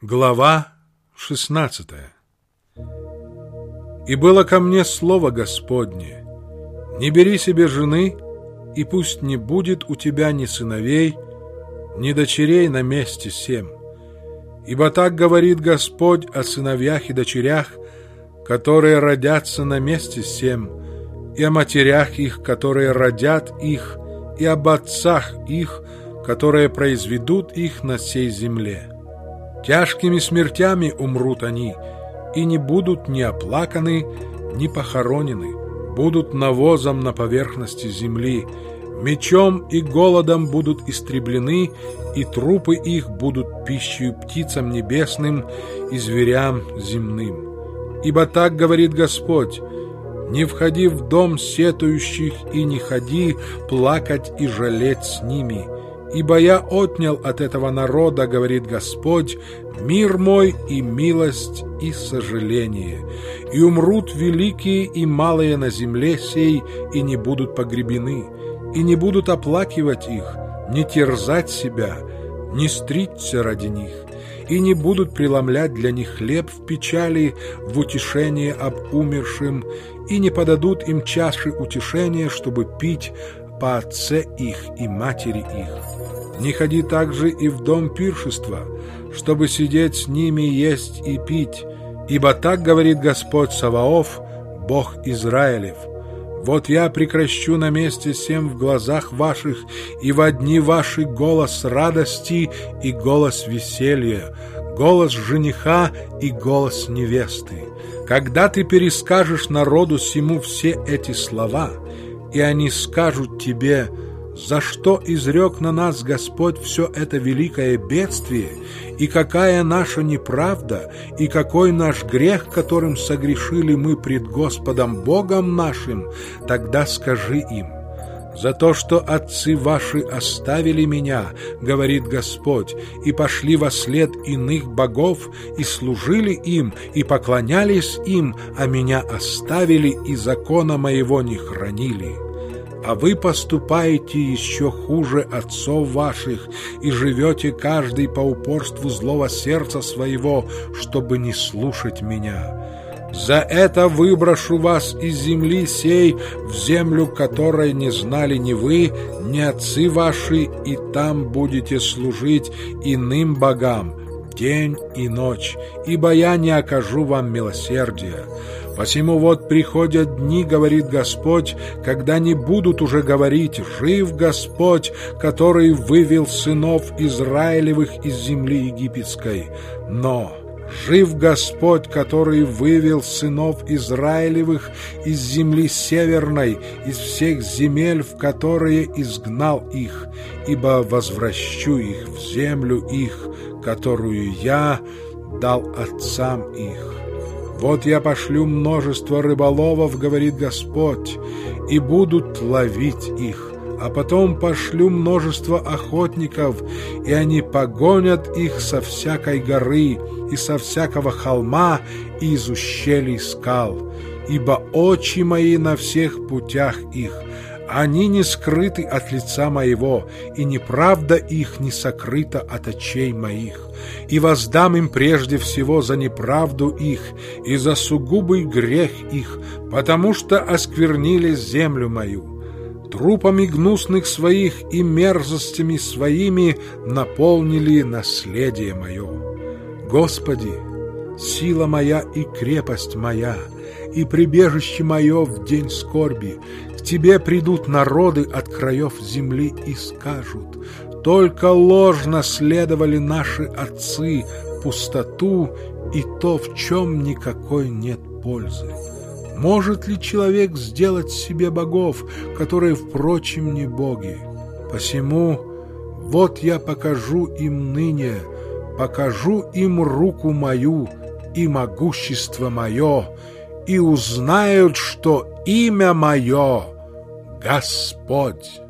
Глава 16. «И было ко мне слово Господне: не бери себе жены, и пусть не будет у тебя ни сыновей, ни дочерей на месте сем. Ибо так говорит Господь о сыновьях и дочерях, которые родятся на месте сем, и о матерях их, которые родят их, и об отцах их, которые произведут их на сей земле. Тяжкими смертями умрут они, и не будут ни оплаканы, ни похоронены, будут навозом на поверхности земли, мечом и голодом будут истреблены, и трупы их будут пищей птицам небесным и зверям земным. Ибо так говорит Господь: не входи в дом сетующих, и не ходи плакать и жалеть с ними. Ибо я отнял от этого народа, говорит Господь, мир мой и милость и сожаление. И умрут великие и малые на земле сей, и не будут погребены, и не будут оплакивать их, не терзать себя, не стричься ради них, и не будут преломлять для них хлеб в печали, в утешение об умершим, и не подадут им чаши утешения, чтобы пить по отце их и матери их. Не ходи также и в дом пиршества, чтобы сидеть с ними, есть и пить, ибо так говорит Господь Саваоф, Бог Израилев: вот я прекращу на месте сем в глазах ваших, и во дни ваши голос радости и голос веселья, голос жениха и голос невесты. Когда ты перескажешь народу сему все эти слова, и они скажут тебе: за что изрек на нас Господь все это великое бедствие, и какая наша неправда, и какой наш грех, которым согрешили мы пред Господом Богом нашим, тогда скажи им: за то, что отцы ваши оставили меня, говорит Господь, и пошли вослед иных богов, и служили им, и поклонялись им, а меня оставили, и закона моего не хранили. А вы поступаете еще хуже отцов ваших, и живете каждый по упорству злого сердца своего, чтобы не слушать меня. За это выброшу вас из земли сей в землю, которой не знали ни вы, ни отцы ваши, и там будете служить иным богам день и ночь, ибо я не окажу вам милосердия. Посему вот приходят дни, говорит Господь, когда не будут уже говорить: жив Господь, который вывел сынов Израилевых из земли египетской, но жив Господь, который вывел сынов Израилевых из земли северной, из всех земель, в которые изгнал их, ибо возвращу их в землю их, которую я дал отцам их. Вот я пошлю множество рыболовов, говорит Господь, и будут ловить их, а потом пошлю множество охотников, и они погонят их со всякой горы и со всякого холма и из ущелий скал, ибо очи мои на всех путях их, они не скрыты от лица моего, и неправда их не сокрыта от очей моих. И воздам им прежде всего за неправду их и за сугубый грех их, потому что осквернили землю мою. Трупами гнусных своих и мерзостями своими наполнили наследие мое. Господи, сила моя и крепость моя, и прибежище мое в день скорби, к Тебе придут народы от краев земли и скажут: только ложно следовали наши отцы пустоту и то, в чем никакой нет пользы. Может ли человек сделать себе богов, которые, впрочем, не боги? Посему вот я покажу им ныне, покажу им руку мою и могущество мое, и узнают, что имя мое — Господь».